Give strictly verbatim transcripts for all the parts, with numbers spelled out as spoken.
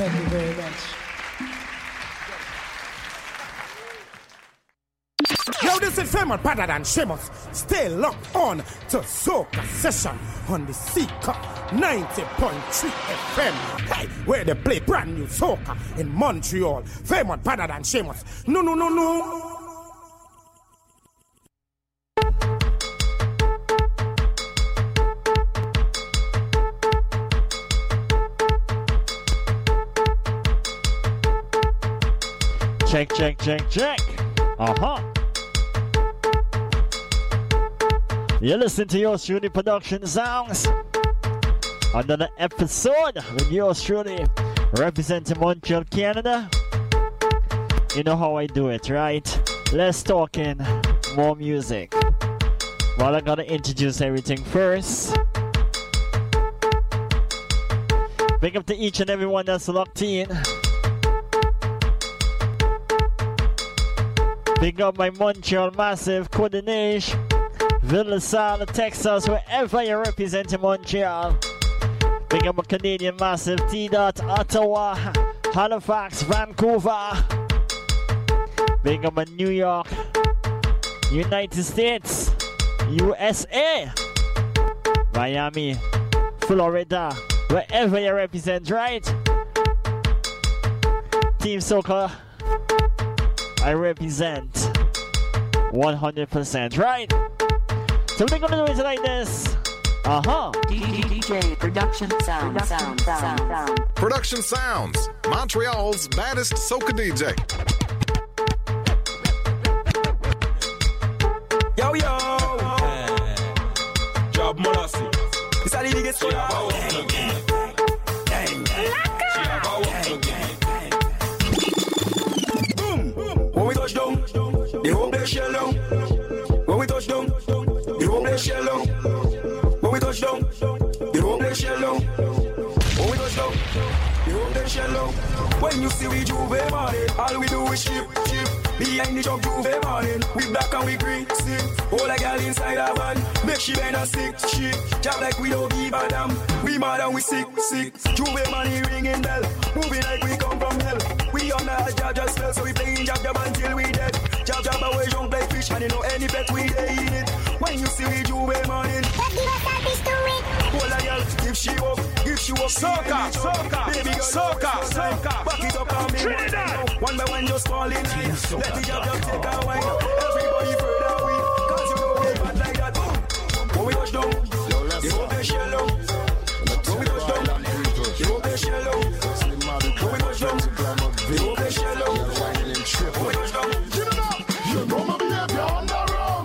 Thank you very much. Yo, this is Fairmont Better Than Sheamus. Stay locked on to Soca Session on the Seeker ninety point three F M. Hey, where they play brand new soca in Montreal. Fairmont Better Than Sheamus. No, no, no, no. Check, check, check, check. Uh-huh. You listen to yours truly production sounds. Another episode with yours truly representing Montreal, Canada. You know how I do it, right? Less talking, more music. Well, I gotta introduce everything first. Big up to each and everyone that's locked in. Big up my Montreal Massive, Coordination, Ville-la-Salle, Texas, wherever you represent in Montreal. Big up my Canadian Massive, T-Dot, Ottawa, Halifax, Vancouver. Big up my New York, United States, U S A, Miami, Florida, wherever you represent, right? Team Soca, I represent one hundred percent, right? So we're gonna do it like this. Uh-huh. D J Production Sound, Sound, Sound, Sound. Production Sounds, Montreal's baddest soca D J. Yo, yo. Job Molassie. It's a little get so loud. When we touch down, the whole place shell down. When we touch down, the whole place shell down. When we touch down, the whole place shell down. When we touch down, the whole place shell down. When you see we Juve morning, all we do is ship, ship. Behind the truck Juve morning, we black and we green, sick. All a girl inside a van, make she bend a sick, shit. Job like we don't give a damn. We mad and we sick, sick. Juve money ringing bell, moving like we come from hell. We on a jab jab spell, so we playing jab jab until we dead. Jab jab away young play fish, and you know any bet we dey in it. When you see we Juve morning, but give us that bitch to it. All a girl, if she up, if she up, soca, soca, baby girl, soca, soca. Back it up and me one by one just fall in line. Let the jab jab take a wine. Everybody further away, cause you know we bad like that. When we touch down, the whole place shell down. When we touch down, the whole place shell down. When we touch down, the whole place shell down. When we touch down, you know my behavior on the rum.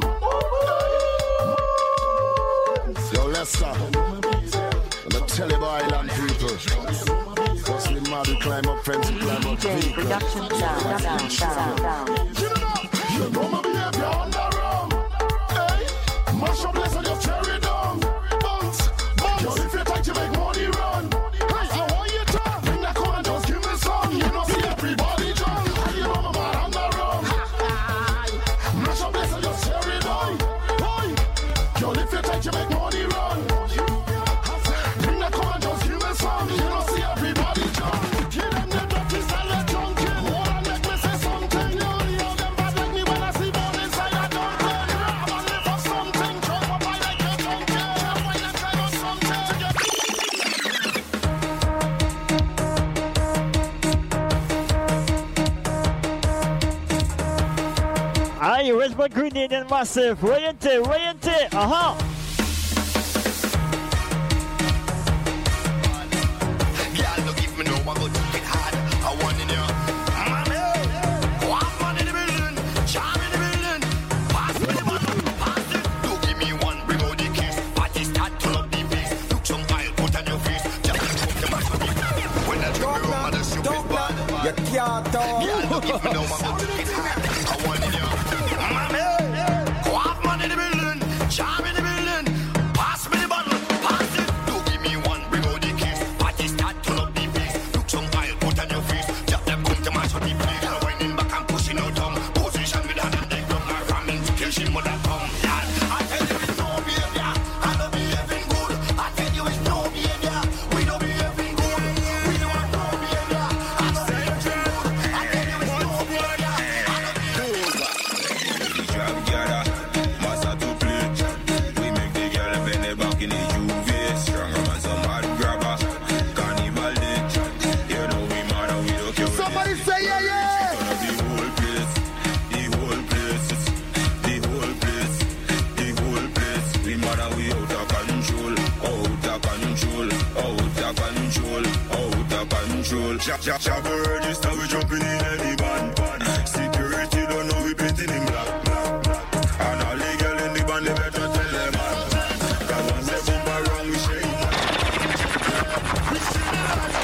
Yo, let's stop. I'ma tell you about island people. Firstly, mad we climb up fence, we climb up vehicle. Production Sound, Sound, Sound, Sound. You know my behavior on the rum. Hey, mash up less and your cherry down. Bounce, bounce. Yo, if you like you make money run. Hey, I want you to bring that come and just give me some. You know see everybody drunk. You know my man on the rum. Mash up less and your cherry down. Hey, yo, if you like you make money run. Bring that come and just give me some. You know see everybody drunk. Kill them the drop is all the drunk. Hold on, make me say something. You know them bad like me when I see bone inside a dungeon. I'm a live for something. Jump up I like a junkie. Why not try on something to get... Aye, where's my Grenadian Massive? Where you take? Where you take? Uh-huh. Girl, don't give me no one, go take it hard. I want in you. Mommy, walk man in the building, charm in the building. Pass me the bottle, pass it. Don't give me one, bring out the kiss. Party start, turn up the bass. Look some oil, put on your face. Just come to my body. When I drop your mother, she was bad. you can't talk. Girl, don't give me no one, go take it hard. I want in you. Mommy, walk man in the building, charm in the building. Pass me the bottle, pass it. Don't give me one, bring out the kiss. Party start, turn up the bass. Look some oil, put on your face. Just them come to mash up the place. Girl whining back and pushing out tongue. Position with her and they drum her from in to kill she mother come. Yeah, I tell you it's no behavior. I don't behaving good. I tell you it's no behavior. We don't behaving good. We don't want no behavior. girl. Jab, jab, jab, register, we jumping in any band. Security don't know we painting in black, black, black. And all the girl in the band, they better tell them, man. Cause when they bump around, we shake. We see the life,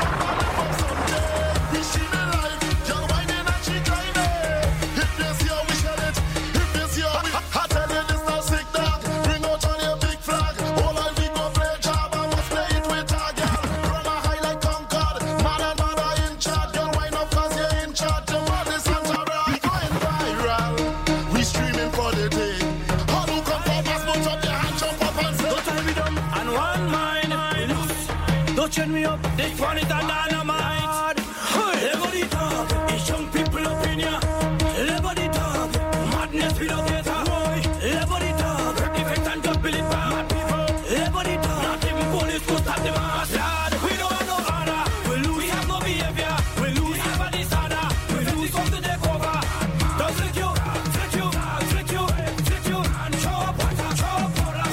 we see the life. Girl whining and she grinding. If this year we share it, if this year we, I tell you this now sick dog. Bring out on your big flag. All I we go play job, I must play it with a girl. Run a high like Concord, man and man are in charge. Girl wine up cause you're in charge. The world is Santa Ra. We going viral, we streaming for the day. All who come for us, put up your hand, jump up and say. Don't tell me dumb and one mind. Don't turn me up, this one is a dynamite. Everybody talk, it's young people opinion. Everybody talk, madness we don't get her. Everybody talk, effect and just build it back. Everybody talk, not even police could stop the mass. We don't have no honor, we lose, we have no behavior. We lose, have a disorder, we lose, come to take over. Don't flick you, flick you, flick you, flick you, and show up, show up,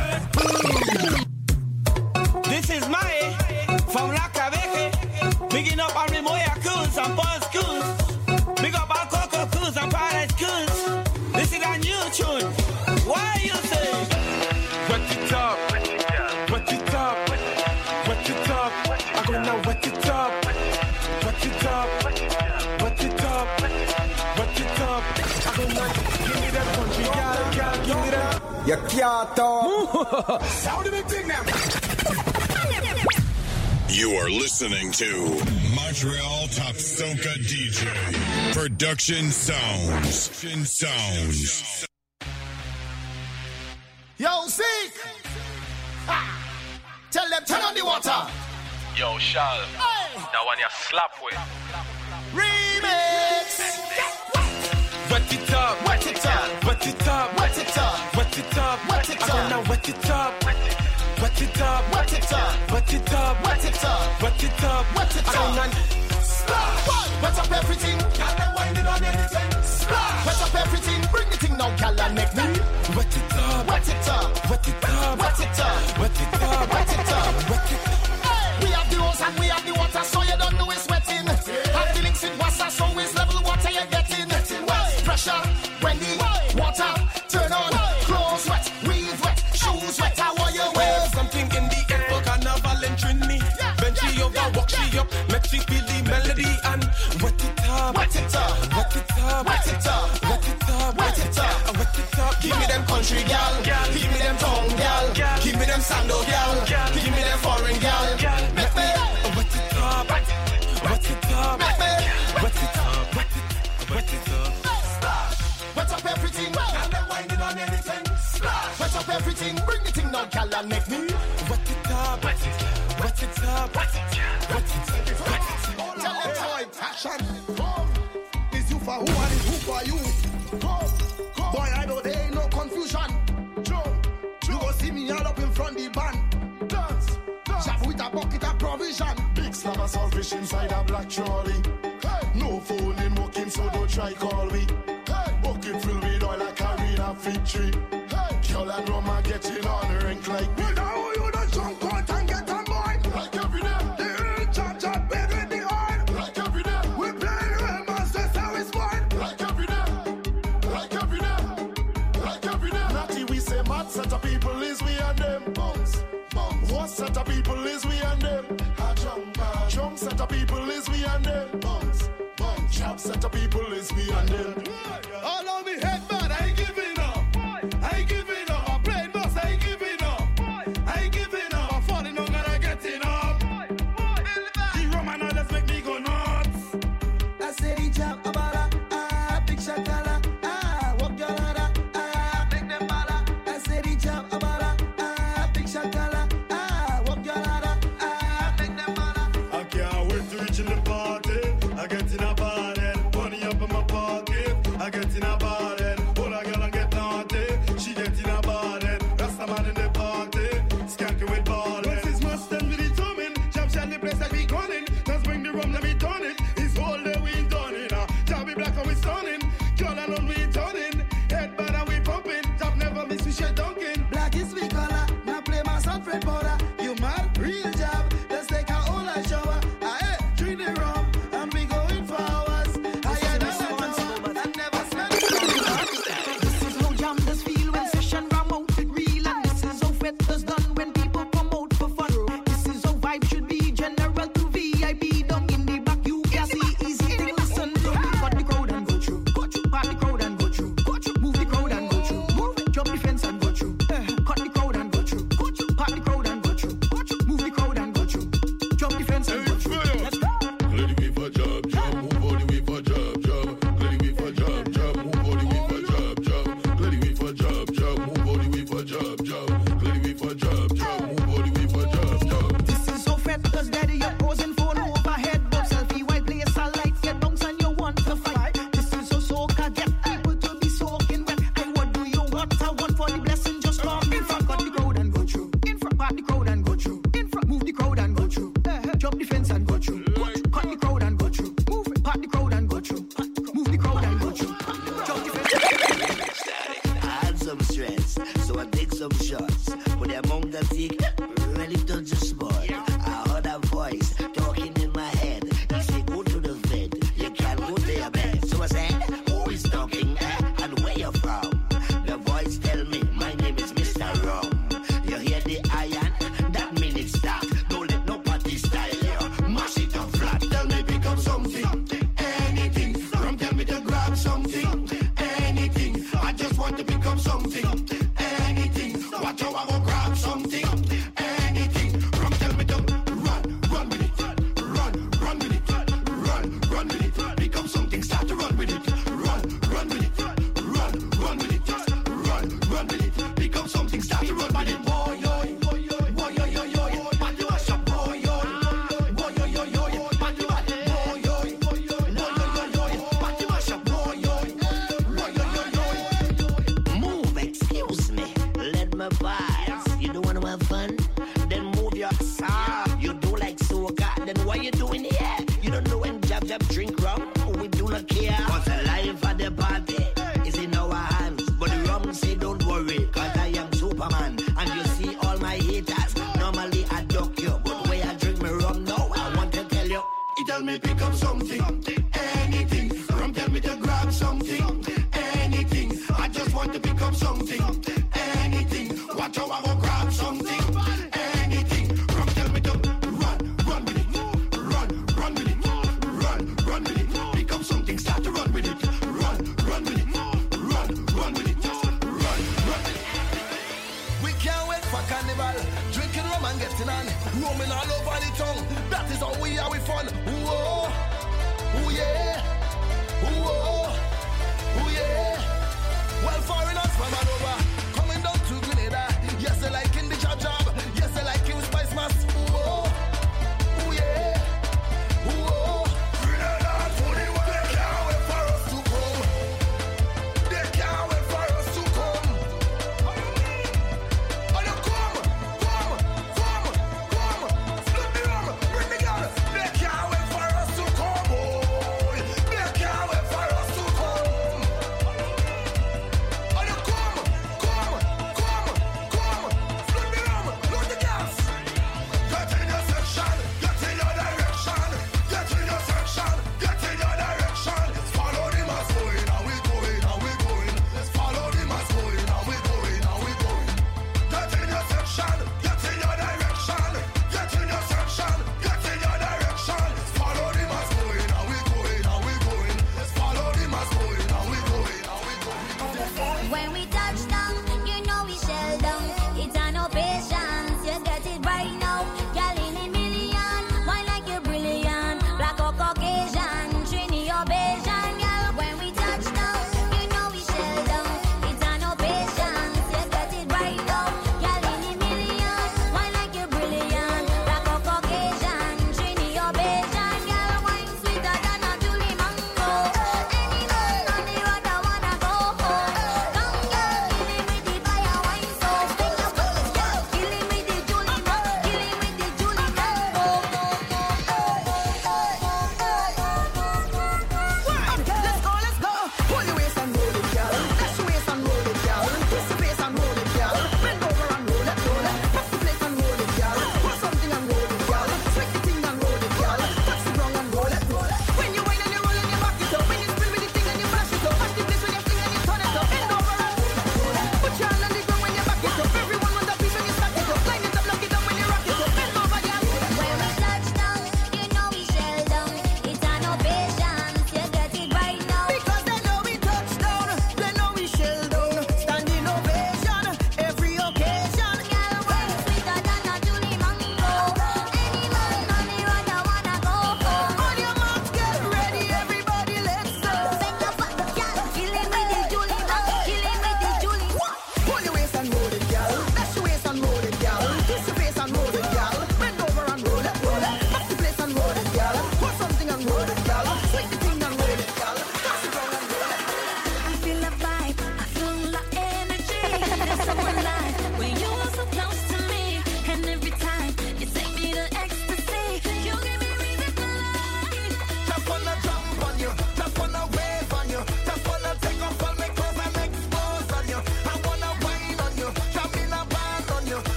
this is my from La Cabeque. Bigging up on Rimoya Coons and Paul Schools. Big up on Coco Coons and Paradise Coons. This is a new tune. Why you say? Wet it up, wet it up, wet it up. I'm gonna wet it up, wet it up, wet it up, wet it up. I'm gonna give me that country, girl, girl, give me that. You can't talk. Sound the big thing now. You are listening to Montreal Top Soca D J Production Sounds. Production Sounds. Yo, Zeke! Ah. Tell them, turn on the water. Yo, Shal. Hey. That one you slap with. Remix! Wet it up, Wet it up, wet it up, wet it up, wet it up, wet it I'm gonna up, wet it up, wet it up, wet it up, wet it up, wet it up, wet it up, wet it I'm up. gonna Splash! Wet up everything, girl, them winding on anything. Splash! Wet up everything, bring the thing now, girl, and make me wet it up, wet it up, wet it up, wet it up, wet it up, wet it up. wet it up. We have the hose and we have the water, so you don't know it's wetting. Have the links with water, so it's level water you're getting. Well, pressure when the water turn on. Clothes wet, weave wet, shoes wet. How are you wear? Something in the air for carnival and Trini. When she over, walk she up, make she feel the melody and wet it up, Wet it up, wet it up, wet it up, wet it up, wet it up. wet it up. Give me them country gal, give me them tongue gal, give me them sandal gal, give me them foreign gal. Make me Wet it up, wet it up, make me wet it up, wet it, wet it up. splash. Wet up everything, and them winding on anything. Splash. Wet up everything, bring the thing now, gal, and make me Wet it up, wet it up, wet it up, wet it up, wet it up, wet it up. tell them Boy, time. action. Come. Is you for who and is who for you? Come. Come. Boy, I know there ain't no confusion. Jump. You go see me all up in front the band. Dance, dance. Chap with a bucket of provision. Big slam of saltfish inside a black trolley. Hey. No phone in working, so don't try call me. Hey. Bucket filled with oil like a real fig tree. Hey. Girl and rum are getting on the rink like me. Well, now you don't jump out and get on board. Like every day, The real chop chop big with the oil. like every day, We play real monsters how it's born. like every day, like every day, like every day. Natty, we say mad set of people is we and them. Bounce, bounce. What set of people is we and them? A jump, jump set of people is we and them. Bounce, bounce. Chop set of people is we and them. All on me head, man, I ain't giving up. I ain't giving up. My brain boss, I ain't giving up. I ain't giving up. I'm falling down and I'm getting up. The Roman others make me go nuts. I said he jump about a ah, big shakala, ah, walk your ladder, ah, make them bala. I said he jump about a ah, big shakala, ah, walk your ladder, ah, make them bala. I can't wait to reach in the party. I get in a party, money up in my pocket. vibe should be general to V I P. Down in the back, you can see easy to listen to. Cut the crowd and go through. Part the crowd and go through. Move the crowd and go through. Jump the fence and go through. Cut the crowd and go through. Part the crowd and go through. Move the crowd and go through. Jump the fence and go through. Let's go. Let it be for job, job. Move all the way for job, job. Let it be for job, job. Move all the way for job, job. Let it be for job, job. Move all the way for job, job. Let it be for job, job. Move all the way for job, job. This is so fat because daddy you're posing phone overhead. Bob selfie white place a light. Get bounce and you want to fight. This is so soca. Get people to be soaking wet. I what do you want? I want for the blessing. Just come in front. Cut the crowd and go through. In front. Part the crowd and go through. In front. Move the crowd and go through. Jump the fence and go through. Cut the crowd and go through. Move it. Part the crowd and go through. Move the crowd and go through. Jump the fence. I had some stress, so I take some shots. But the amount I take really touch the spot. I heard a voice talking in my head. He said, go to the vet, you can't go to your bed. So I said, who is talking eh? And where you from? The voice tell me, my name is Mister Rum. You hear the iron? That means it's start. Don't let no party style you. Mash it up flat, tell me pick up something. Anything. Rum tell me to grab something. Anything. I just want to pick up something. Anything. Watch how I go grab something. Anything. Rum tell me to run, run with it. Run, run with it. Run, run with it. Pick up something, start to run with it. Run, run with it. Run, run with it. Run, run with it. Pick up something, start to run with it. Boy, yo, boy, yo, boy, yo, yo, yo. Party mash up, boy, yo, boy, yo, yo, yo. Party mash up, boy, yo, boy, yo, yo, yo. Party mash up, boy, yo, boy, yo, yo, yo. Move, excuse me. Let me pass. You don't want to have fun? Then move your ass. You do like soca. Then what you doing here? You don't know when Jab Jab drink rum? We do not care. Cause the life of the party is in our hands. But the rum say don't worry, cause I am Superman. And you see all my haters, normally I duck you. But when I drink my rum now, I want to tell you. He tell me pick up something, anything. Rum tell me to grab something, anything. I just want to pick up something, anything. Watch how I go grab something, anything. Rum tell me to run, run with it. Run, run with it. Run, run with it. Pick up something, start to run with it. Run, run with it. Run, run with it. Run, run with it. We can't wait for carnival. Drinking rum and getting on. Roaming all over the tongue. That is how we are with fun. Ooh, ooh yeah. Ooh, ooh yeah. Well, foreigners from all over. Coming down to Grenada. Yes, they like in the job job. Yes, they like in Spice Mass. Ooh, ooh yeah. Ooh, Grenada, twenty-one. They can't wait for us to come. They can't wait for us to come. Oh, you come, come, come, come. Split the rum, bring the gun. They can't wait for us to come. Boy, they can't wait for us to come. Oh, you come,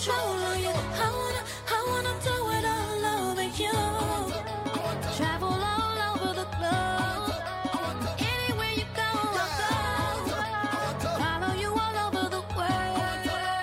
control of you. I wanna, I wanna do it all over you. Travel all over the globe. Anywhere you go, I'll go. Follow you all over the world.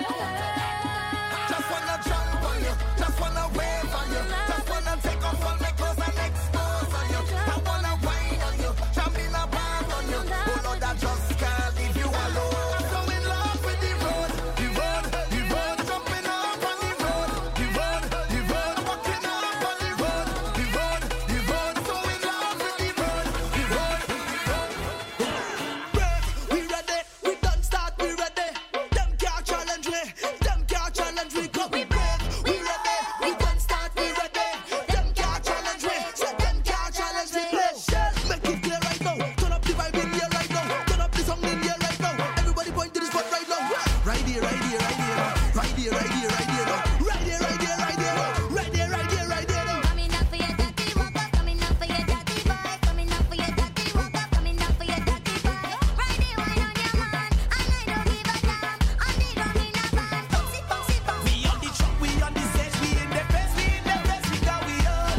Just wanna jump on you, just wanna wave on you, just wanna take off all my clothes and expose on you. I wanna wine on you, jump in a band on you. Oh Lord, I just can't leave you alone. I'm so in love with the road, the road, the road, jumping up on the road, the road, the road, walking up on the road, the road, the road, so in love with the road, the road, the road. We ready, we done start, we ready. Them can't challenge me, them can't challenge me. Come we brave, we ready, we done start, we ready. Them can't challenge me, so them can't challenge me. Make it clear right now, turn up the vibe in here right now, turn up the song in here right now. Everybody point to the spot right now. Right here, right here, right here, right here, right here, right here, right here, right here, right here, right here, right here, right here. Coming up for your daddy, walk up, coming up for your daddy boy. Coming up for your daddy, walk up, coming up for your daddy boy. Right there, wine on your man, and I don't give a damn. And they don't mean a man. Bouncy, bouncy, bouncy. We on the truck, we on the stage, we in the best, we in the best, we got we all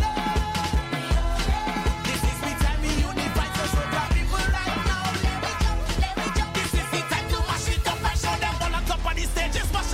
This is the time we unify, so show the people right now. Let me jump, let me jump. This is the time to mash it up and show them all on top of the stage. Just mash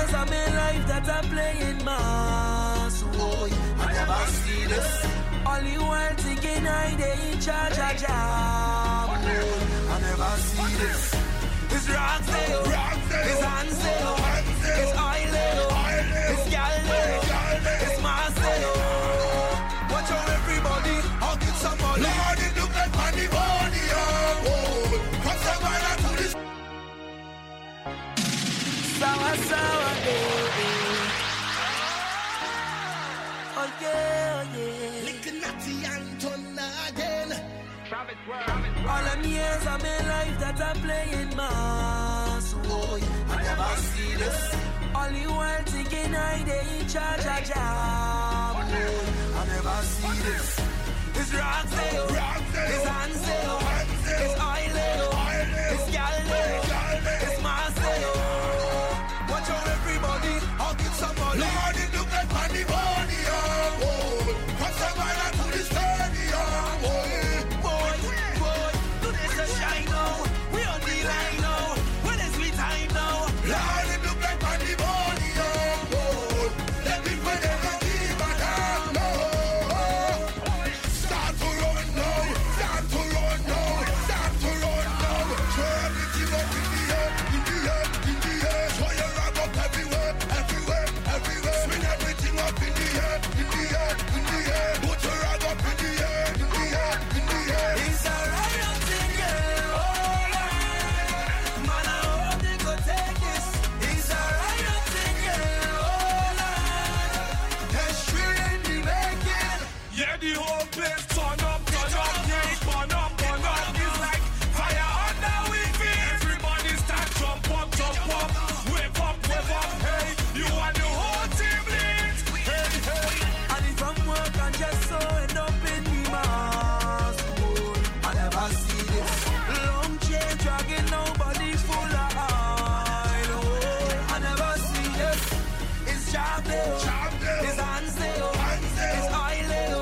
years of my life that I'm playing mass. Oh, I never see this. All you want thinking I they in charge of job. Oh, I never see this. It's Roxdale, it's Hansdale, it's Oileo, it's Galileo, it's Marcelo. Watch out everybody, I'll get somebody. Lord, it look like money, money, oh. Come somewhere to this. Sour, sour, baby. Oh yeah, oh yeah. Licking natty Anton again. All them years of my life that I'm playing mass. Oh, I never see this. All you want thinking I they in charge of job. Oh, I never see this. It's Roxdale, it's Hansdale, it's Oileo, it's Galileo, it's Marcelo. Watch out everybody, I'll get somebody. Lord, it look like money, money, oh. Come somewhere to this stadium, oh. Shine now, we on the line now. When it's we time now, Lord, it look like money, money, oh. Let me put it on the back now. Start to run now, start to run now, start to run now. Throw everything up in the air, in the air, in the air. Throw your rag up everywhere, everywhere, everywhere. Swing everything up in the air, in the air, in the air. Put your rag up in the air, in the air, in the air. It's a riot thing, yeah. Yeah, the whole place turn up, turn up, yeah, burn up, burn up. It's like fire under we feet. Everybody start jump up, jump up, wave up, wave up. Hey, you want the whole team lit? Hey, hey. And if I'm working just so end up in the mass. Oh, I never see this. Long chain dragging, nobody full of oil. Oh, I never see this. It's Chapdale, it's Hansdale, it's Oileo.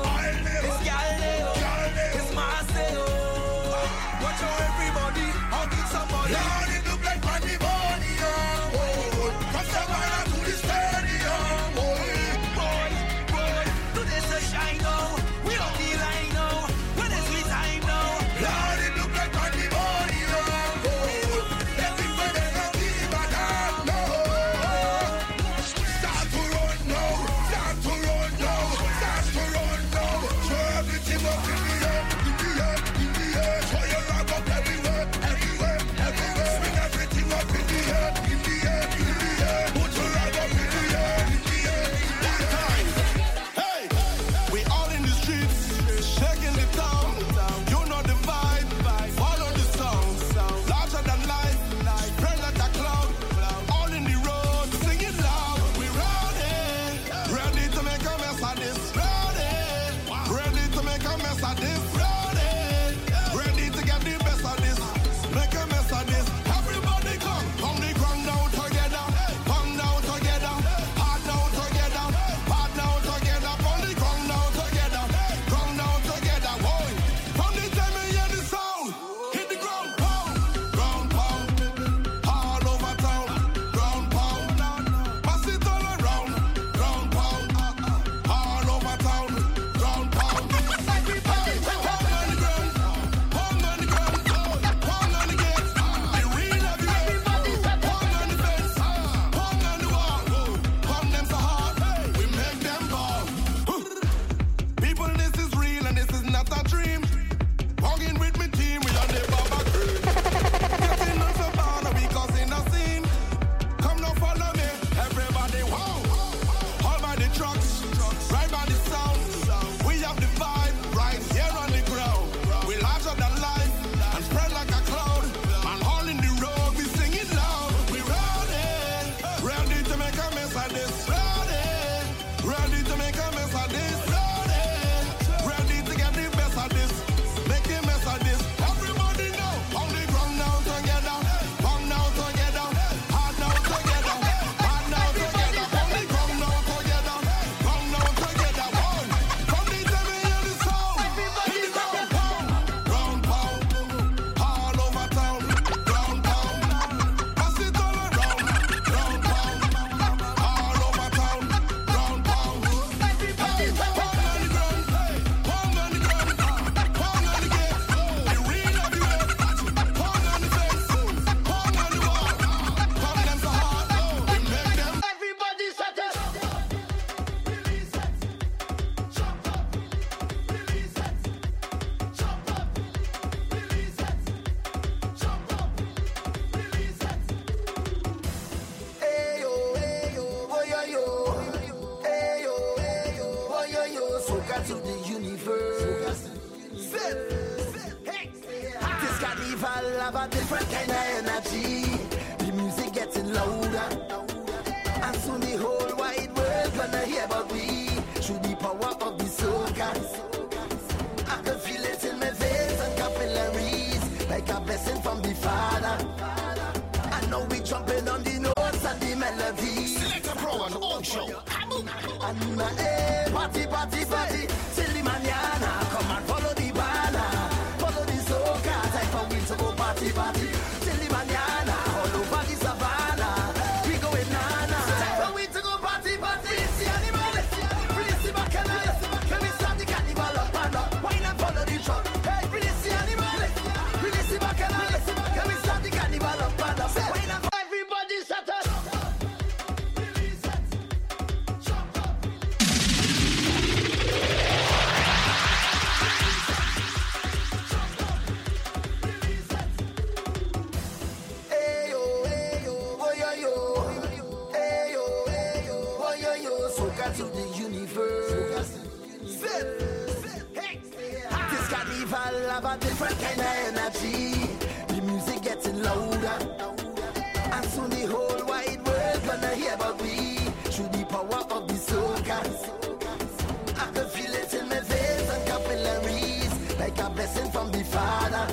Watch out everybody, I'll get somebody. Lord, it look like money, money, oh. Come somewhere to the stadium, oh. Boy, boy, do this a shine now. We on the line now. When it's we time now. Lord, it look like money, money, oh. Let me put it on the back now. Start to run now, start to run now, start to run now. Throw everything up in the air, in the air, in the air. Throw your rag up everywhere, everywhere, everywhere. Swing everything up in the air, in the air, in the air. Put your rag up in the air, in the air. One time, hey, we all in the streets, shaking the town. You know the vibe, follow the song. Larger than life, spread like a cloud. All in the road, sing it loud. We ready, ready to make a mess of this. Ready, ready to make a mess of this. Ready, ready to get the best of this. Make a mess of this. Everybody come, come the ground down together. Come down together, hard down together, hard down together. Come the ground down together, ground down together. Whoa, from the time you hear the sound, hit the ground pound, ground pound, all over town, ground pound. Pass it all around, ground pound, all over town, ground pound. Everybody, pound on the ground, pound on the ground, pound on the gates. The real of you, pound on the fence, pound on the wall. Pound them so hard, we make them fall. People, this is real and this is not a dream. Walking with me team, we are the Baba crew. Getting us a banner because in a scene. Come now follow me, everybody, wow. All by the trucks, right by the sound. We have the vibe right here on the ground. We larger than life and spread like a cloud. And all in the road, we sing it loud. We ready, ready to make a mess of this. Ready, ready to make a mess of this. Ready, ready to get the best of this. Make a mess of this. Everybody know, on the ground down together, pound down together, hard down together, hard down together, on the ground down together, pound down together. One, from the time you hear the sound, hit the ground pound, ground pound, all over town, ground pound. Pass it all around, ground pound, to the universe. This carnival have a different kind of energy. The music getting louder, and soon the whole wide world gonna hear about we. Through the power of the soca, I can feel it in my veins and capillaries, like a blessing from the Father. I know we jumping on the notes and the melodies. Select a pro and old show. And my eh, party, party, party, till the mañana. Come and follow the banner, follow the soca. Time for we to go party, party, till the mañana. All over the savannah, we going nana. Time for we to go party, party. Release the animals, release the bacchanals. Can we start the carnival up and up? Why not follow the truck? Hey, release the animals, release the bacchanals. Can we start the carnival up and up? Why not everybody shut up? To the universe. This carnival have a different kind of energy. The music getting louder, and soon the whole wide world gonna hear about we. Through the power of the soca, I can feel it in my veins and capillaries, like a blessing from the Father.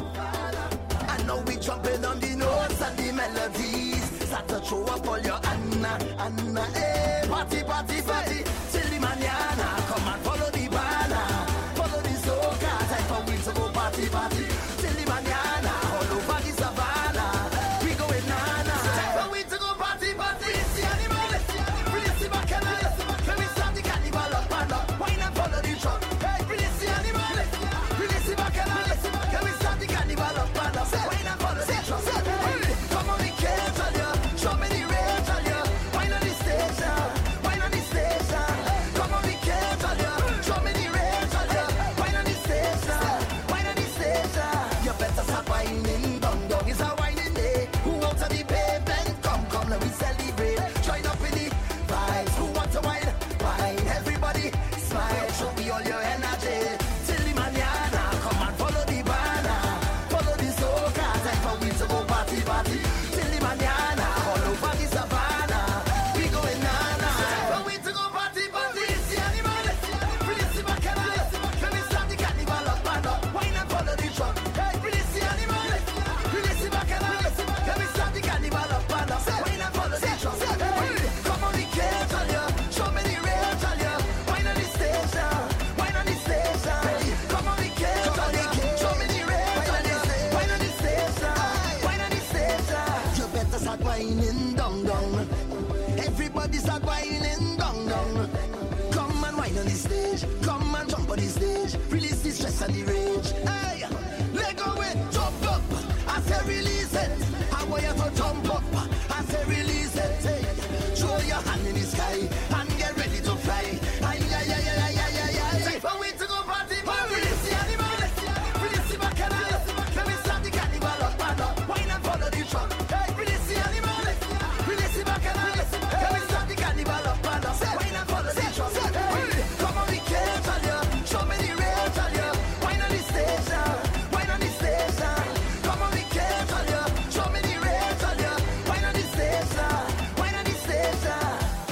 I know we jumping on the notes and the melodies. Start to throw up all your Anna, Anna, eh. Party, party, party, till the mañana. Come and follow the banner, follow the soca. Time for we to go party, party, till the mañana. All over the savannah, we going nana. Time for we to go party, party. Release the animals, release the bacchanals. Can we start the carnival up and up? Why not follow the truck? Hey, release the animals, release the bacchanals. Can we start the carnival up and up? Why not follow the truck? Hey, come on, we can't tell you. Show me the rage, tell you. Why not the station? Why not the station? Come on, we can't tell you. Show me the rage, tell you. Why not the station? Why not the station? You better start whining. Dong dong is a whining day. Who out of the pavement? Come, come, let me celebrate. Join up in the vibes. Who want to wine? Wine. Everybody smile. Show me all your energy. Till the mañana. Come and follow the banner. Follow the soca. Time for we to go party, party. Till the mañana. All over the savannah. We going nana. Time for we to go party, party. Release the animals. Release the bacchanals. Can we start the carnival up and up? Why not follow the truck? Hey, release the animals. Release the bacchanals. Can we start the carnival up and up? Why not follow the truck? Hey, come on, we can't tell you. Show me the real, tell you. Why not the station? Why not the station? Come on, we can't tell you. Show me the real, tell you. Why not the station? Why not the station? You better start whining, dong dong. Everybody start whining, dong dong. Come and whine on the stage. Come and jump on the stage. Release the stress and the rage. Hey, let go it, jump up. I say release it. I want you to jump up. I say release it. Hey, throw your hand in the sky and get ready to fly. Ay, ay, ay, ay, ay, ay, ay. Time for we to go party, party. Release the animals. Release the bacchanals. Can we start the carnival up and up? Why not follow the truck? Hey, release the animals. Release the bacchanals. Can we start the carnival up and up? Why not follow the truck? Hey, come on, we can't tell you. Show me the real, tell you. Why not the station? Why not the station? Come on, we can't tell you. Show me the real, tell you. Why not the station? Why not the station?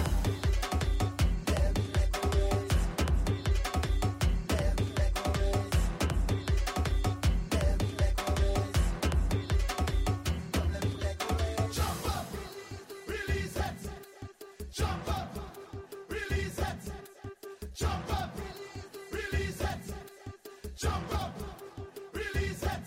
Jump up, release it. Jump up, release it. Jump up, release it. Jump up, release it.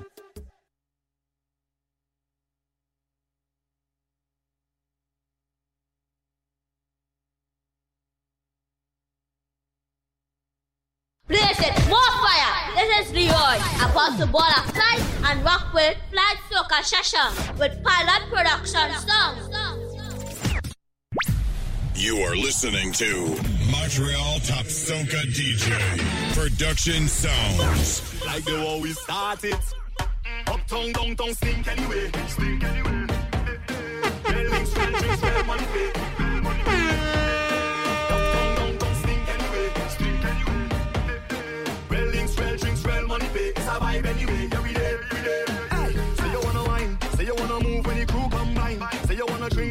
Place it, more fire. This is Leroy. Apostle Baller Flight and rock with Flight Soca Session with Pilot Production Songs. You are listening to Montreal Top Soca D J Production Sounds. Like the way we started. Uptown, downtown, stink anyway. Stink anyway. Building strong drinks, well money pay. Uptown, downtown, stink anyway. Stink anyway.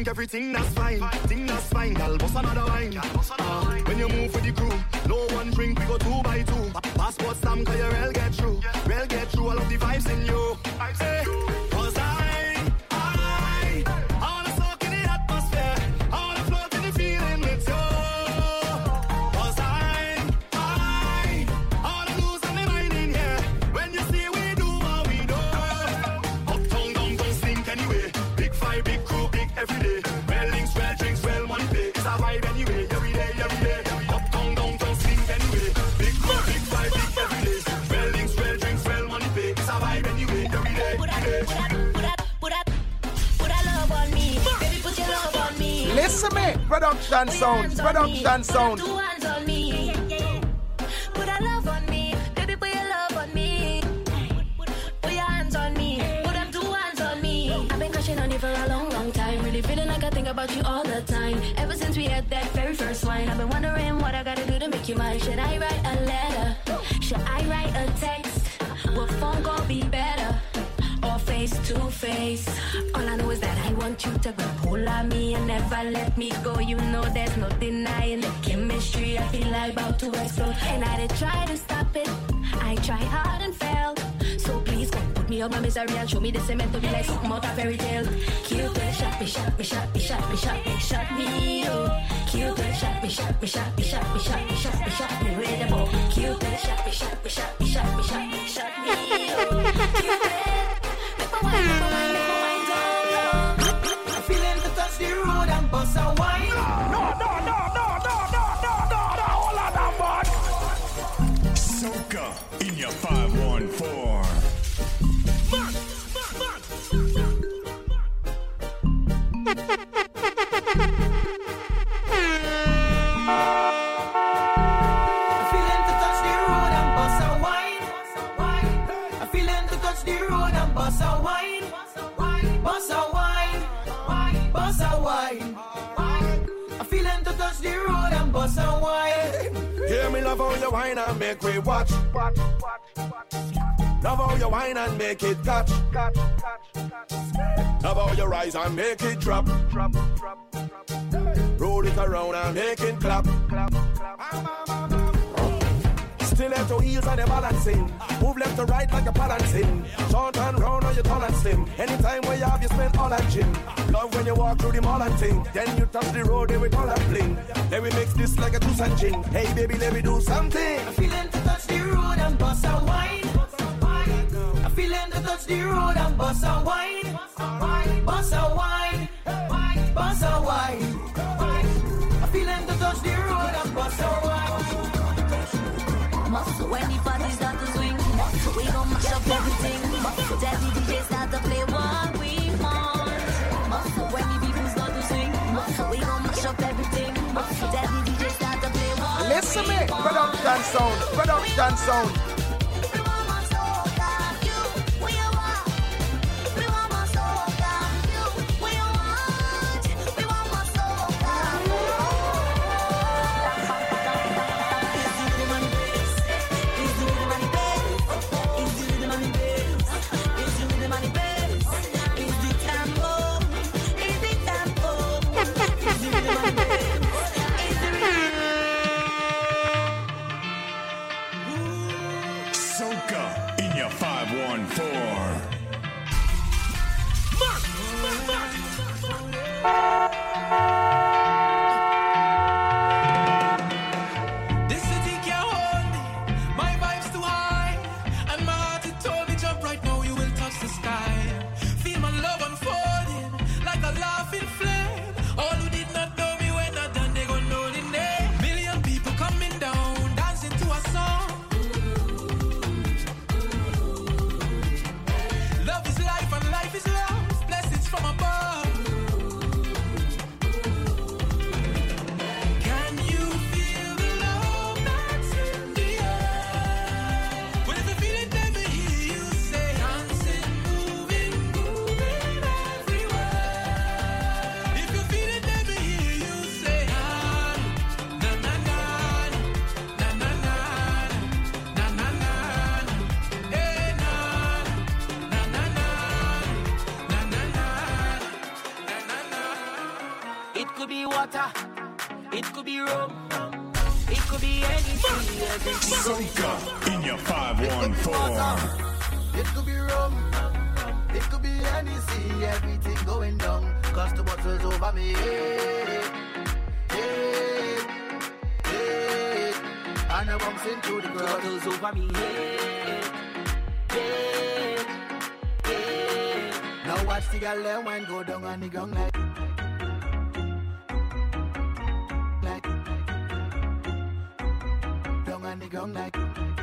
everything that's fine. Thing that's fine, girl, bust another wine. Uh, when you move with the crew, no one drink, we go two by two. Passport stamp, cause your rail get through. Rail get through, all of the vibes in you. Hey, cause I, I, I wanna soak in the atmosphere. I wanna float in the feeling with you. Cause I, I, I wanna lose my mind in here. When you see we do what we do. Uptown, downtown, stink anyway. Big five, big crew, big every day. Well links, well drinks, well money pay. It's a vibe anyway, every day, every day. Uptown, downtown, stink anyway. Big crew, big five, big every day. Well links, well drinks, well money pay. It's a vibe anyway, every day, every day. Put that, put that, put that love on me. Baby, put your love on me. Listen me, production sound, production sound. Two hands on me. Put that love on me. Baby, put your love on me. Put your hands on me. Put them two hands on me. I've been crushing on you for a long, long time. Really feeling like I think about you all the time. Ever since we had that very first wine, I've been wondering what I gotta do to make you mine. Should I write a letter? Should I write a text? Will phone call be better? Or face to face? All I know is that I want you to grab hold of me and never let me go. You know there's no denying the chemistry. I feel like about to explode. And I did try to stop it. I tried hard and failed. So please come put me out my misery and show me the cement to be like something out of fairy tale. Cupid shot me, shot me, shot me, shot me, shot me, shot me, oh. Cupid shot me, shot me, shot me, shot me, shot me, shot me, shot me, with the bow. Cupid shot me, shot me, shot me, shot me, shot me, shot me, oh. Cupid, make my wine, make my wine, make my wine down low. I'm feeling to touch the road and bust a wine. No, no, no, no, no, no, no, no, no, all of that bad. Soca in your five one four. Hear me love how you whine and make we watch. Watch, watch, watch. Love how you whine and make it catch. Catch, catch, catch. Love how you rise and make it drop. Drop, drop, drop. Roll it around and make it clap. Clap, clap. Stiletto heels and the balancing. Move left to right like a balancing. Short and round or you tall and slim. Anytime where you have you spend all that gym. Love when you walk through the mall and thing. Then you touch the road and we all that bling. Then we mix this like a juice and gin. Hey baby, let me do something. I'm feeling to touch the road and bust a wine. I'm feeling to touch the road and bust a wine. Bust a wine. Bust a wine. I'm feeling to touch the road and bust a wine. Muscle when the party start to swing. Muscle we gon' mash up everything. Muscle daddy D J start to play what we want. Muscle when the people start to swing. Muscle we gon' mash up everything. Muscle daddy D J start to play what Listen we me, want. production sound, production sound. water, it could be rum, it could be anything. Everything Soca in your five one four. It could be rum, it could be anything. Everything going down, cause the bottle's over me. Hey, hey, hey. And I'm bouncing through the ground. The bottle's over me. Hey, hey, hey. Now watch the girl let wine go down on the ground like. Like. Down on the ground like.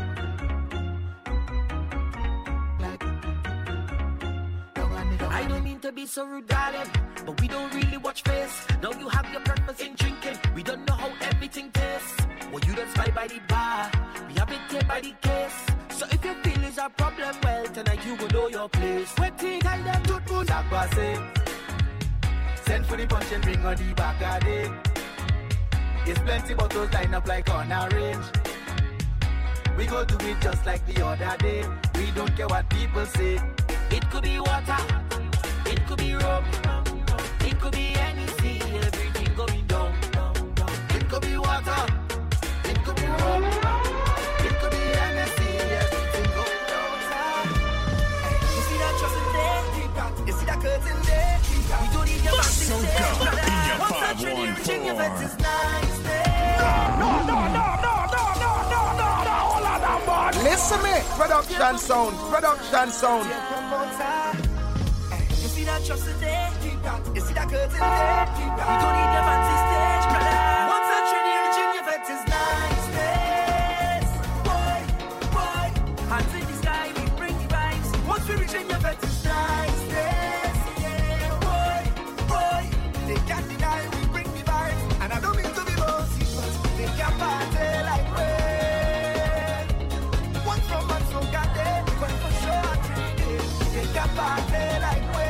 I don't mean to be so rude, darling, but we don't really watch face. Now you have your purpose in drinking. We don't know how everything tastes. Well, you don't spy by the bar. We have it here by the case. So if you feel it's a problem, well, tonight you will know your place. Waiting, tell them to do that passing. Send for the punch and bring on the back of it. There's plenty bottles lined up like on a range. We go do it just like the other day. We don't care what people say. It could be water, it could be rum, it could be anything, everything going down. It could be water, it could be rum, it could be anything, everything going down. You see that trust in there? You see that curtain there? We don't need your back to stay. What's that training reaching your vet is nice there? No, no, no, no, no, no, no, no, no, hold on, that man. Listen me, production sound, production sound. You see that trust in there? You see that curtain there? We don't need your fancy stage, brother. Once that training reaching your vet is nice there. Boy, boy, hands in the sky, we bring the vibes. Once we reach in your vet is nice there. Yeah, boy, boy, they can't deny we bring the vibes. And I don't mean to be bossy, but they can't party like we. One from us so got there, but for sure I treat it. They can't party like we.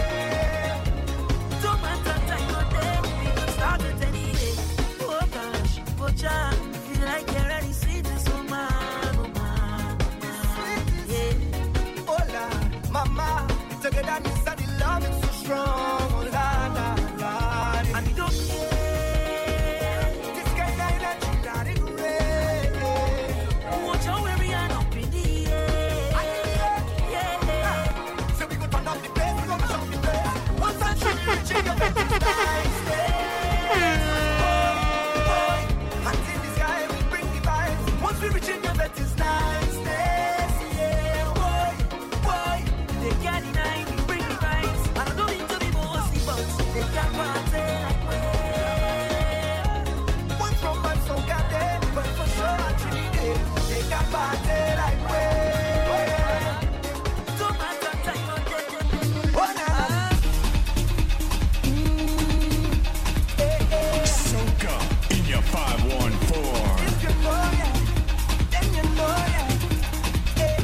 Don't matter time or day, we can start it any day. Oh gosh, oh John, feel like you're ready, sweet as oh man, oh man, yeah. Oh Lord, mama, together this and the love is so strong, oh Lord, Lord, Lord. And we don't care, this kind of energy, Lord, it rain. Watch out where we are up in the air, yeah. So we go turn up the bass, we go mash up the place. Once I shoot you, reaching your best is nice, yeah. Boy, hands in the sky, we bring the vibes. Once we reach in your best is nice, yeah. Boy, boy, they can't deny we bring the vibes. And I don't mean to be bossy, but they can't party like we. One from us so got there, but for sure I treat it. They can't party like we. Don't matter time or day. Oh, nah. Soca in your five one four. If you know ya, then you know ya. Eh.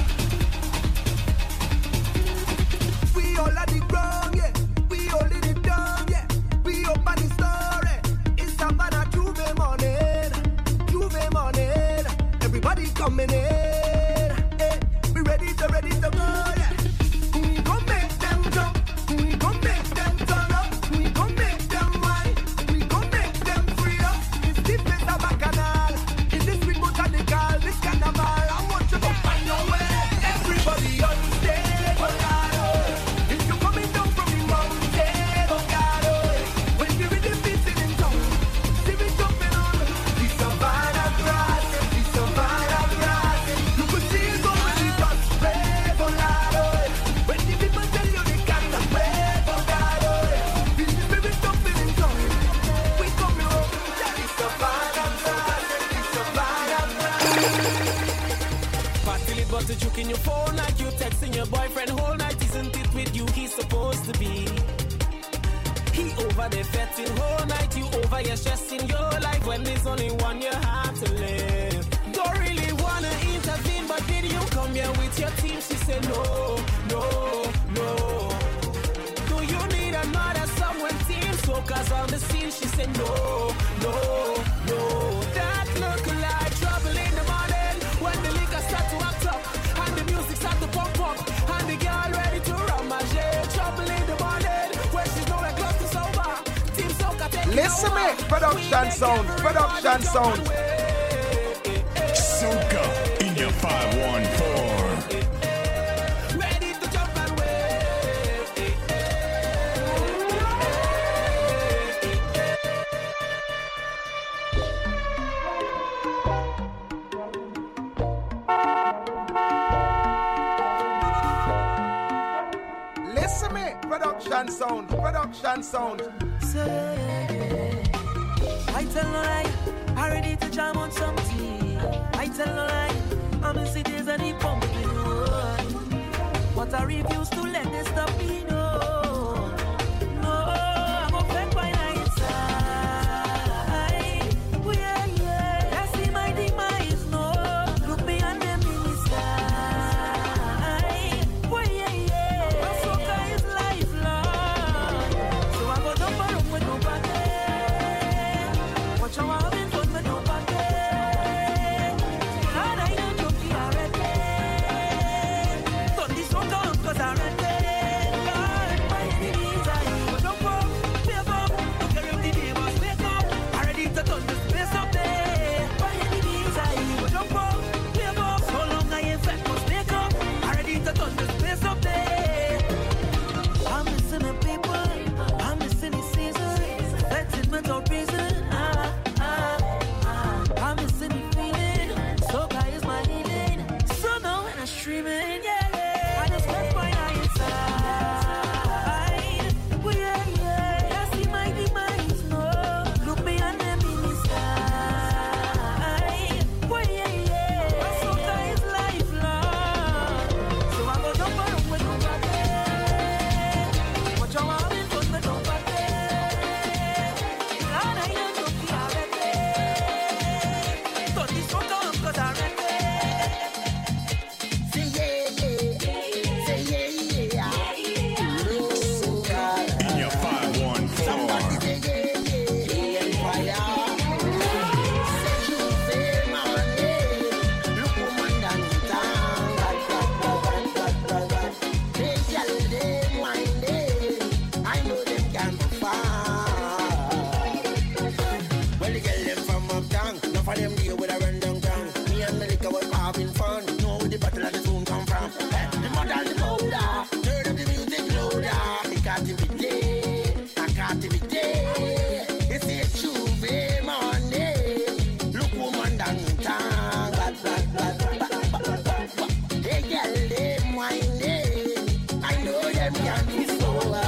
We all at the ground, yeah. We all in it down, yeah. We up on the story. It's Savannah Juve morning, Juve morning. Everybody coming in. Eh. We ready to ready to go, yeah. We gon' make them jump. We gon' make them turn up. We gon' make them wine. We gon' make them free up. It's different as a canal. In this sweet botanical, this carnival, I want you to find your way. Everybody on stage, oh God, oh. If you're coming down from the mountain, oh God, oh. When the rhythm beats it in town, see me jumping on the Savannah grass, the Savannah grass. You could see it go when it got red, oh God, oh. When the people tell you they got the red, oh God, oh. Feel the spirit jumping in town. We coming up, the Savannah grass, the Savannah grass. Party but the juke in your phone like you texting your boyfriend whole night. Isn't it with you he's supposed to be? He over there fetting whole night. You over here stressing your life when there's only one you have to live. Don't really wanna intervene, but did you come here with your team? She said no, no, no. Do you need another someone team? Soca's on the scene. She said no, no, no. That look like trouble in the morning when the liquor start to act up and the music start to pump up and the girl ready to ramage. Trouble in the morning when she's nowhere close to sober. Team Soca taking Listen Hey, production sound, production sound. Soca in your five one four. Ready to jump and wait. Listen me, production sound, production sound. I tell no lie, I ready to jam on something. I tell no lie, I'm in cities and the pumping road. But I refuse to let this stop me, no. No, I'm a fed by night side. Oh, yeah, yeah. I see my demise, no. Look beyond them in the sky. Oh, yeah, yeah. My soca is lifelong. So I go jump around with no back. Watch how I'm in front with no back. And I don't joke the already. Turn this soca on cause I read it. God, my enemies are you. Jump up, wave up. Look at the neighbors, wake up. I'm ready to turn the space up there. My enemies are you. Jump up, wave up. So long I ain't fat, must make up. I'm ready to turn the space up there. I'm missing the people. I'm missing the season. That's it without reason. Ah, ah, ah. I'm missing the feeling. Soca is my healing. So now when I'm streaming, yeah, yeah. I just went by now inside. Oh, yeah, yeah. I see my demise, no. Look beyond them in the sky. Oh, yeah, yeah. My soca is lifelong. So I go jump around with no back. Watch how I'm in front with no back. And I don't joke the already. Turn this soca on cause I read it. Say yeah, yeah. Say yeah, yeah. Soca. In your five one four. Somebody say yeah, yeah. Fire. Say you say my name. Look woman down in town. Bad, bad, bad, bad, bad, bad. They tell them my name. I know them can be found. Well, the girl them from uptown. Enough of them deal with a run downtown. Me and the liquor was having fun. Know where the battle of the tune come from. Eh, the mother and the powder. Turn up the music louder. The captivity. A captivity. It's a Juve money. Look woman down in town. Bad, bad, bad, bad, bad, bad, bad, bad. They girl them whining. I know them can be so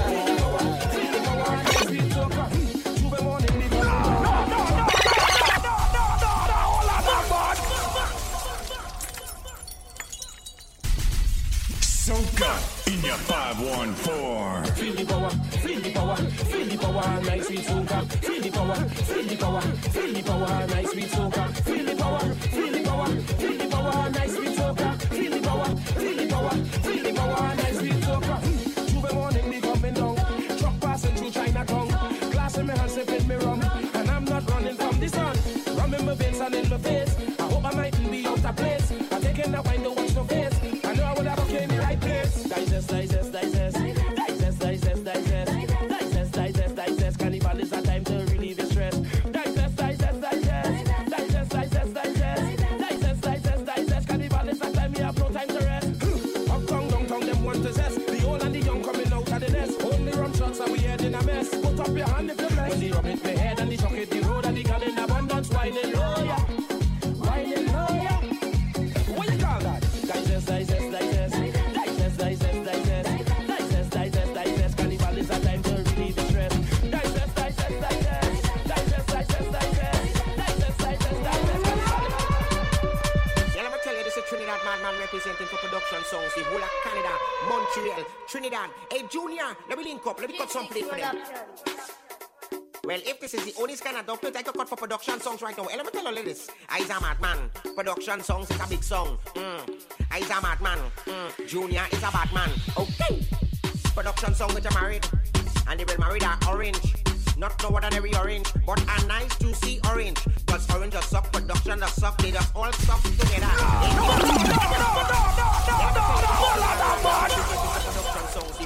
Soca in your five one four. Feel the power, feel the power, feel the power, nice sweet soca. Feel the power, feel the power, feel the power, nice sweet soca. Feel the power, feel the power, feel the power, nice sweet soca. Feel the power, feel the power, feel the power, nice sweet soca. Tuesday morning me coming down, truck passing through Chinatown. Glass in my hand sipping me rum, and I'm not running from the sun. Rum in my veins and in my face. I hope I mightn't be out of place. I'm taking that wine to watch no face. I know I would have okay in the right place. Digest, digest, digest, digest, digest, digest, digest, digest, digest. Carnival is a time to relieve the stress. Digest, digest, digest, digest, digest, digest, digest, digest, digest. Carnival is a time we have no time to rest. Up tongue, down tongue, them want to zest. The old and the young coming out of the nest. Only rum shots and we head in a mess. Put up your hand if you're blessed. When the rum hit the head and the shock hit the road and the gun in abundance, whining low, yeah, whining low, yeah. What you call that? Digest, digest, digest, digest, digest, digest, digest, digest, digest. Carnival is a time to relieve the stress. Digest, digest, digest, digest, digest, digest, digest, digest, digest. Yeah, let me tell you, this is Trinidad Madman representing for production songs. The whole of Canada, Montreal, Trinidad. Hey, Junior, let me link up. Let me cut some play for them. Well, if this is the only kind of document I could cut for production songs right now, hey, let me tell you this. I's a madman. Production songs is a big song. Mm. I's a madman. Mm. Junior is a Batman. Okay. Production song with a married. And they will marry that orange. Not no ordinary orange, but a nice juicy orange. Cause orange just suck, production just suck, they just all suck together. Production songs, the whole of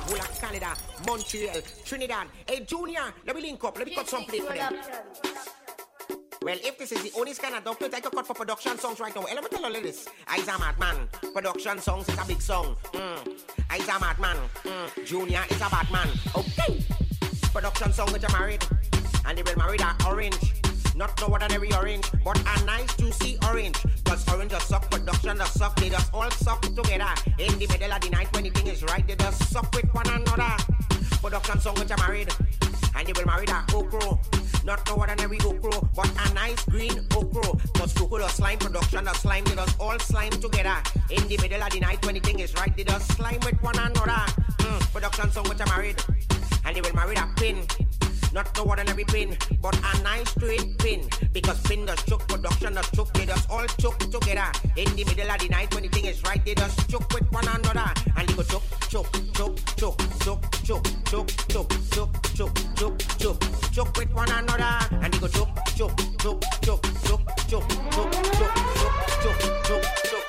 Canada, Montreal, Trinidad. Hey, Junior, let me link up. Let me cut some play for them. Well, if this is the only scan I don't play, take a cut for production songs right now. Hey, let me tell you this. I's a madman. Production songs is a big song. Mm. I's a madman. Mm. Junior is a bad man. Okay. Production song with you married. And they will marry that orange. Not no ordinary orange, but a nice juicy orange. Cause orange just suck, production just suck. They just all suck together. In the middle of the night when the thing is right, they just suck with one another. Production song with you married. And they will marry that okro. Not no ordinary okro, but a nice green okro. Cause Coco does slime, production does slime. They just all slime together. In the middle of the night when the thing is right, they just slime with one another. Mm. Production song with you married. And they will marry that pin. Not no ordinary pin, but a nice straight pin. Because pin does choke, production does choke. They just all choke together. In the middle of the night when the thing is right, they just choke with one another. And they go choke, choke, choke, choke, choke, choke, choke, choke, choke, choke, choke, choke, choke with one another. And they go choke, choke, choke, choke, choke, choke, choke, choke, choke, choke, choke, choke, choke.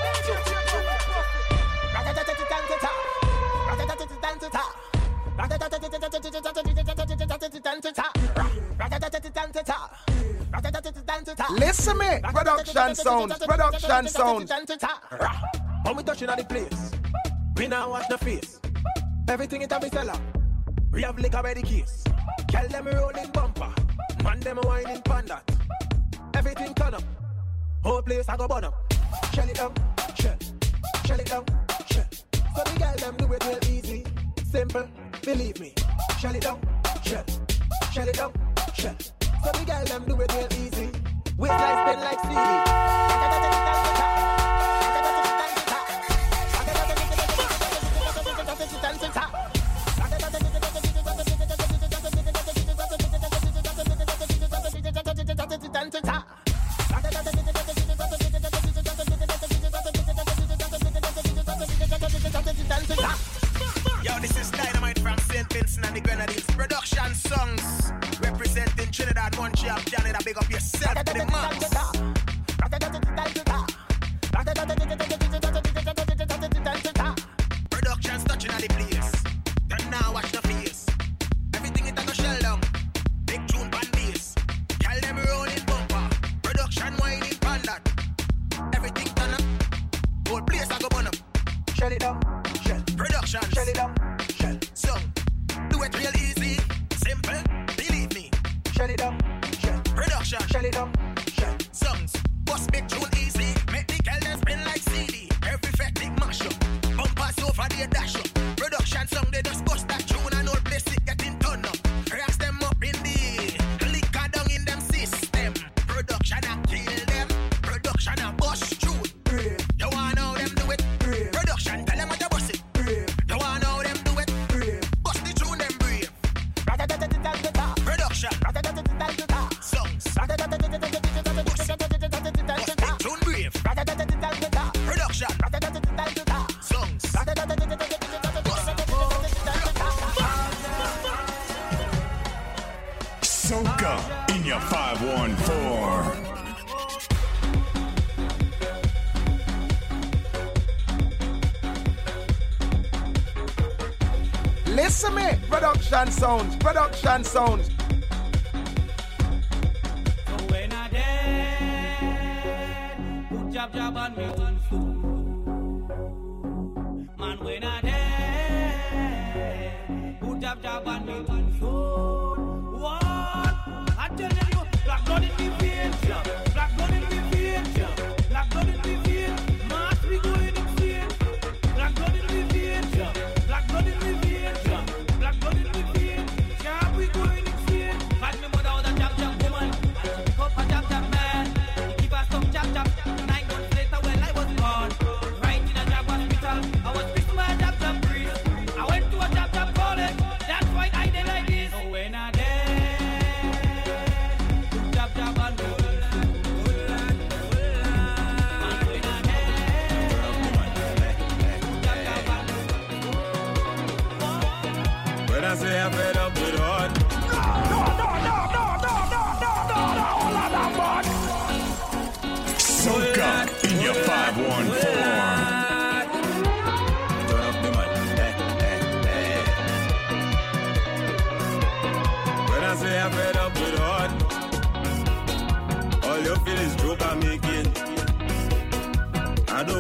Listen me, production sounds, production sounds. When we touching on the place, we now watch the face. Everything in the seller, we have liquor by the case. Tell them rolling bumper, man them whining panda. Everything turn up, whole place I go burn up. Shell it down, shell, shell it down, shell. So the girl them do it real easy, simple, believe me. Shell it down, shell, shell it down, shell. So the girl them do it real easy. Waistline spin like C D. Yo, this is Dynamite from Saint Vincent and the Grenadines. Production songs representing Trinidad, Montreal, Canada. Big up yourself to the max. Productions touching on the place. Then now watch the face. Everything it a go shell down. Big tune band bass. Tell them rolling bumper. Production whining pan that. Everything turn up. Whole place I go burn up. Shell it down. Shell. Production. Shell it down. Shell. So do it real easy. Simple. Believe me. Shell it down. Shell. Production. Shell it down. Shell. Songs. Bust big tune easy. Make the girl them spin like C D. Every fetting mash up. Bumpers over the dash up. Production song they just bust that tune and all place it getting turned up. Racks them up in the liquor down in them system. Production a kill them. Production a bust tune. You wanna know them do it? Production tell them what you bust it. You wanna know them do it? Bust the tune them brave. Production. Songs. Bust it. Bust the tune brave. Production. Songs. Soca in your five one four. Listen me, production sounds, production sounds. When I dead, put jab jab on me one foot. Man, when I dead, put jab jab on me one foot. What? I tell you, black blood in me veins, black blood in me veins, black blood in me veins. Mass we going insane. Black blood in me veins, black blood in me veins, black blood in me veins. Yeah, we going insane. Find me mother was a jab jab woman, and she pick up a jab jab man. He give her some jab jab. Nine months later, well I was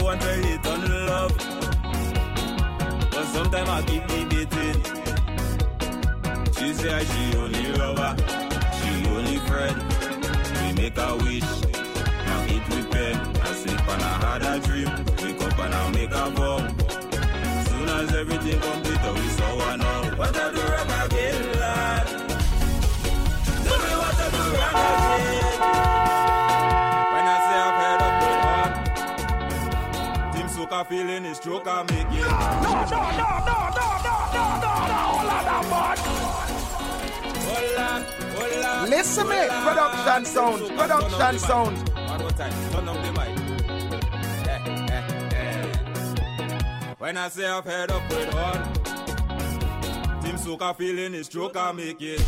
want to hate on love, but sometimes I keep debating. She say she only lover, she only friend. We make a wish, now eat with pen. I sleep and I had a dream, wake up and I make a vow. Soon as everything complete, we saw one now. What I do wrong again, lad? Tell me what I do wrong again. When I say I've heard up with one, Team Soca feeling is stroke I make it. No, no, no, no, no, no, no, no, no, hold on that bud. Hold on, hold on. Listen me, production sound, production sound. One more time, turn up the mic. Eh, eh, eh. When I say I've heard up with one, Team Soca feeling is stroke I make it.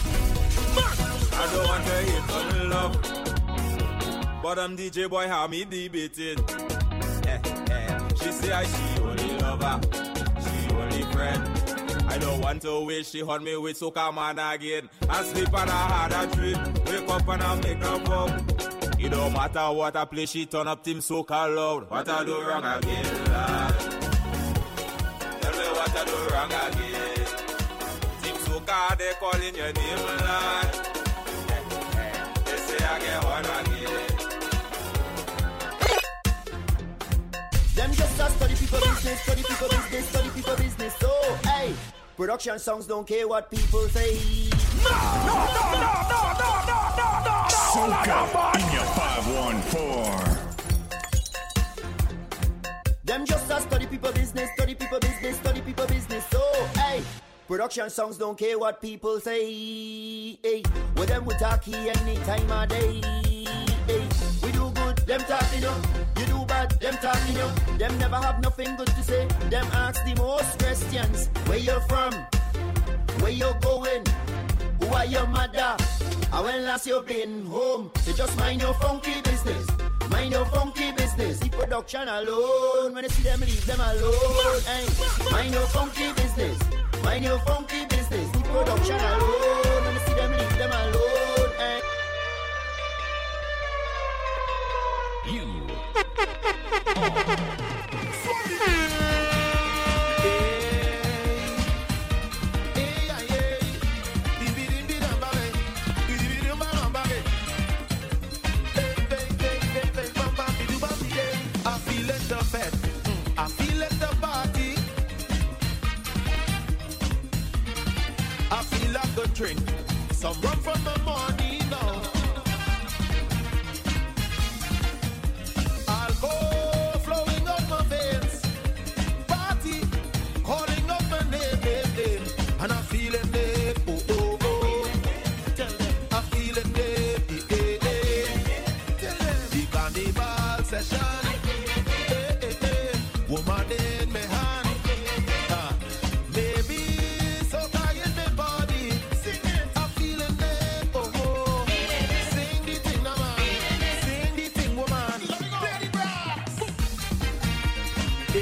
I don't want to hate on love, but I'm D J boy, how me debating. Eh, eh. She say I she only lover, she only friend. I don't want to wish she hunt me with Soca man again. I sleep and I had a dream, wake up and I make a vow. It don't matter what I play, she turn up Team Soca loud. What I do wrong again, lad? Tell me what I do wrong again. Team Soca, they calling your name, lad. They say I get one again. Them just a study people business, study people business, study people business. So, hey, production songs don't care what people say. No, no, no, no, no, no, no, no, no. Soca in your five one four. Them just a study people business, study people business, study people business. So, hey, production songs don't care what people say. Hey, with them we talk here any time of day. Hey, we do good, them talking up. You do bad, them talking up. Them never have nothing good to say. Them ask the most questions. Where you're from? Where you going? Who are your mother? And when last you been home? So just mind your funky business. Mind your funky business. The production alone. When you see them, leave them alone. Hey, mind your funky business. Mind your funky business. The production alone. When you see them, leave them alone. Hey. You. I feel it the party. I feel like a drink. Some rum from the morning now. Alcohol flowing up my veins. Party calling up my name, name, name. And I feel it there. Oh, oh, oh. Tell them I feel it there. Eh, eh, eh. Tell them the carnival session. Woman in my hand, uh, baby, soca in my body. Sing it, I'm feeling it, oh oh. Sing the thing, man. Sing the thing, woman. Play the brass. Hey,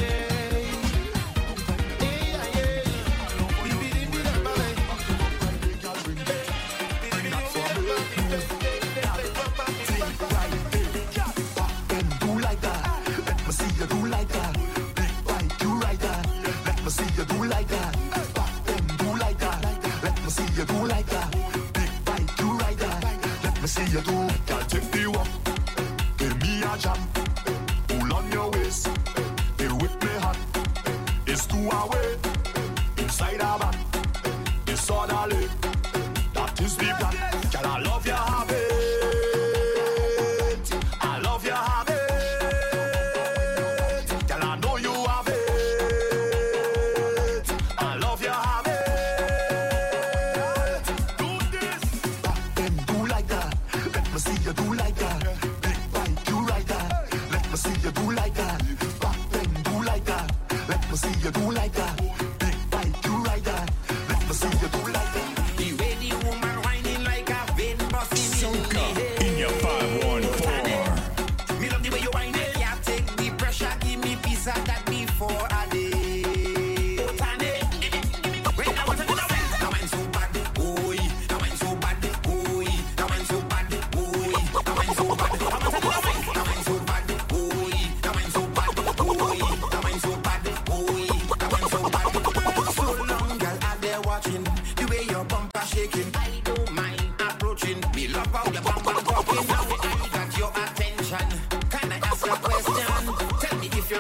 hey, hey. Bibi, bibi, da, ballet. Do like that. Let me see you do like that. Big bike, you ride that. Let me see you do like that. Back then, do like that. Let me see you do like that. Big bike, you ride that. Let me see you do. Girl, take the walk. Give me a jam. Pull on your waist. They whip me hot. It's two away. Inside a van. It's orderly. That is the plan. Girl, I love your habit. I love your habit. You do like that. Let me see you do like that. Big bike, you ride that.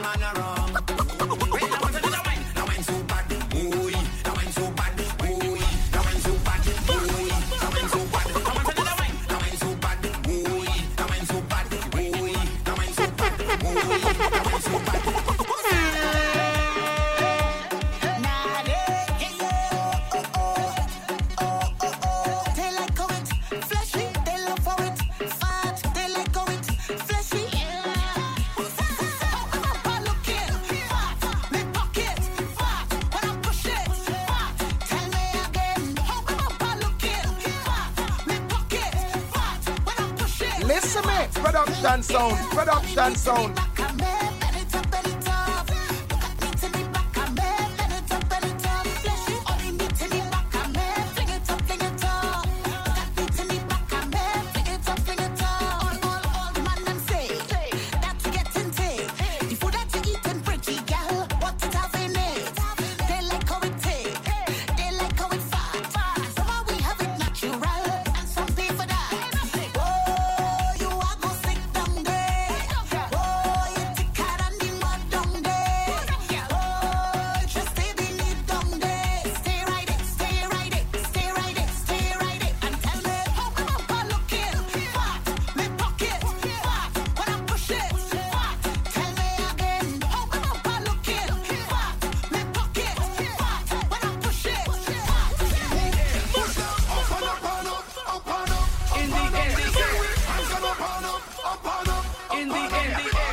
man a wrong. Wait, now what's another wine? Now wine so bad, boy. Now wine so bad, boy. Now wine so bad, boy. Now wine so bad. Now what's another wine? Now wine so bad, boy. Now wine so bad, boy. Now wine so bad, boy. Now wine so bad. Listen me, production sound, production sound. In the